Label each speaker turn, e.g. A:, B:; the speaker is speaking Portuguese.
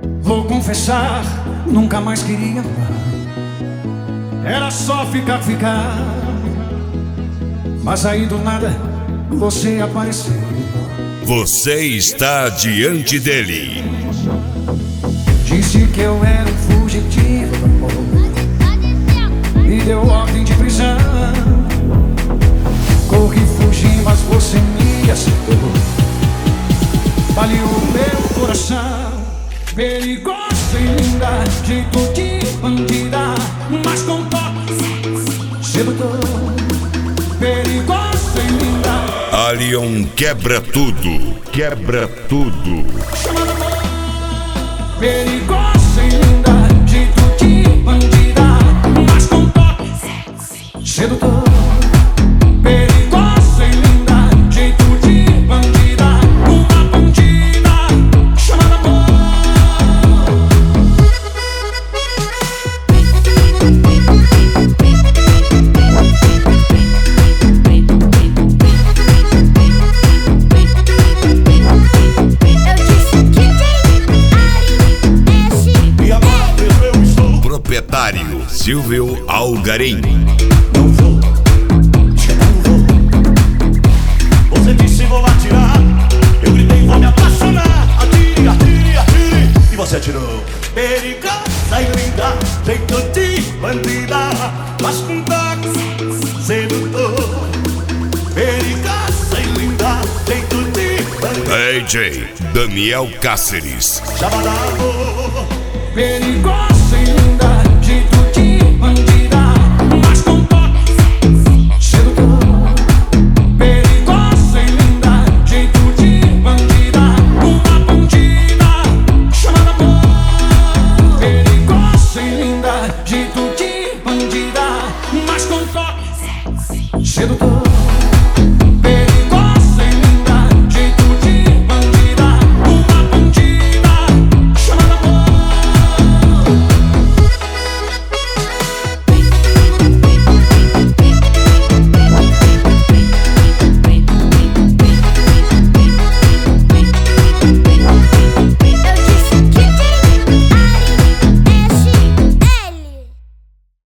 A: Vou confessar, nunca mais queria amar. Era só ficar. Mas aí do nada você apareceu.
B: Você está diante dele.
A: Disse que eu era um fugitivo do amor. Me deu ordem de prisão. Corri, fugi, mas você me acertou. Baleou meu coração. Perigosa e linda, jeito de bandida, mas com toque sedutor. Perigosa e linda,
B: Alion quebra tudo, quebra tudo.
A: chama de amor. Perigosa e linda, jeito de bandida, mas com toque sedutor. Perigosa e linda, jeito de bandida, uma bandida, chama de amor.
B: Proprietário Silvio Algarim.
C: Não vou, você disse vou atirar. Eu gritei vou me apaixonar. Atire, atire, atire. E você atirou. Perigosa e linda, jeito de bandida, mas com toque sedutor. Perigosa e linda, jeito de bandida.
B: DJ Daniel Cáceres.
C: Chavadavo.
A: Perigosa e linda, jeito de bandida, mas com toque sedutor. Perigosa e linda, jeito de bandida, uma bandida, chama de amor. Perigosa e linda, jeito de bandida, mas com toque sedutor.